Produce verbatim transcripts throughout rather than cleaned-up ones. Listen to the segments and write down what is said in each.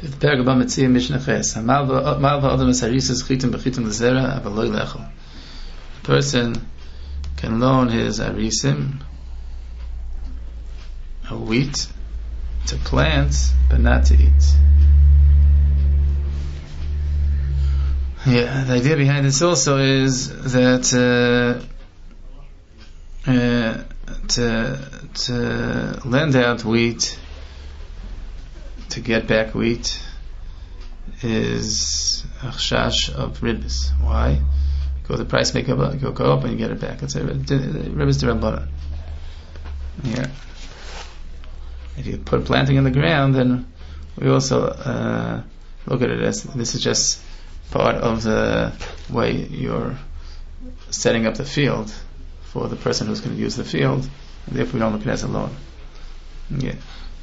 The Pergabah Metzia Mishnah Ches. Malva Adam Esarisis Chitim Bechitim Lezera Avaloi Lechel. A person can loan his arisim, a wheat, to plant, but not to eat. Yeah, the idea behind this also is that uh, uh, to to lend out wheat, to get back wheat, is a chash of ribbis. Why? Because the price may go up, go, go up and you get it back. It's a ribbis de Rabbanan. Yeah. If you put planting in the ground, then we also uh, look at it as this is just part of the way you're setting up the field for the person who's going to use the field, and therefore we don't look at it as a loan. Yeah.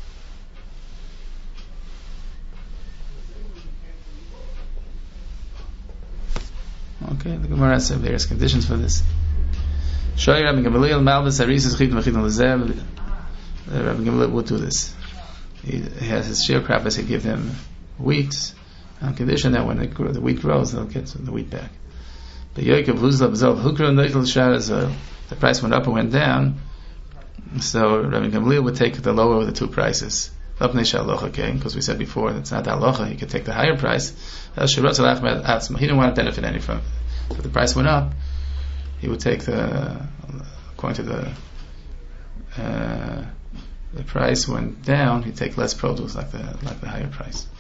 Okay, the Gemara has various conditions for this. Shoy Rabbi Gamaliel Malvis Arisis Chitim Bechitim Lezer. Rabbi Gamaliel would do this. He, he has his sharecroppers. He give them wheat on condition that when the, the wheat grows, they'll get the wheat back. But Yoikav Luzlav Zol Hukra Neichel Sharazol. The price went up or went down. So Rabbi Gamaliel would take the lower of the two prices. Because we said before it's not halacha, he could take the higher price. He didn't want to benefit any from it. So if the price went up, he would take the, according to the uh, the price went down, he'd take less produce, like the like the higher price.